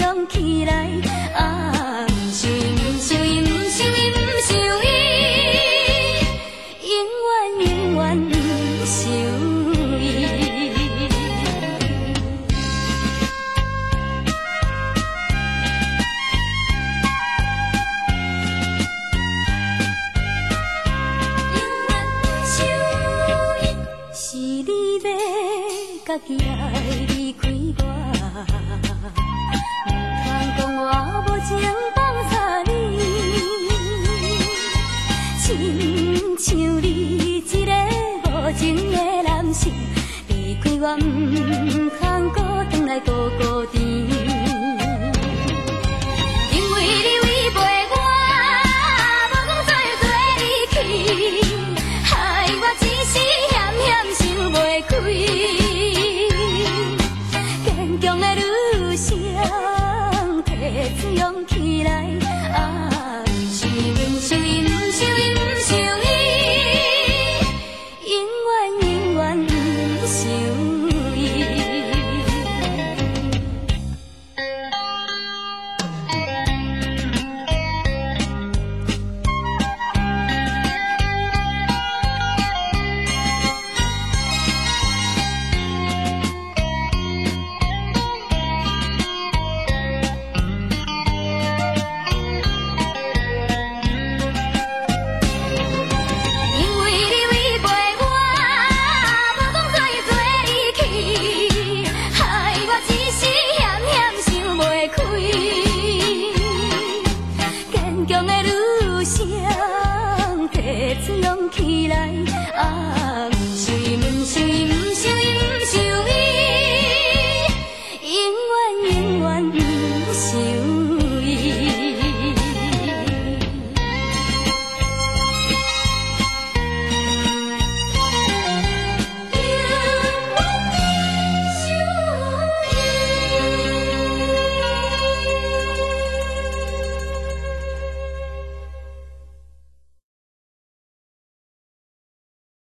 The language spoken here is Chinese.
勇起来。啊，不想伊，不想伊，不想伊，不想伊，永远永远不想伊。是你要家己来离开我，唔通讲我无情放下你，亲像你一个无情的男性，离开我唔通搁转来孤孤单，因为你违背我，无讲做离去，害我一时险想袂开，坚强的女性，提出勇气来。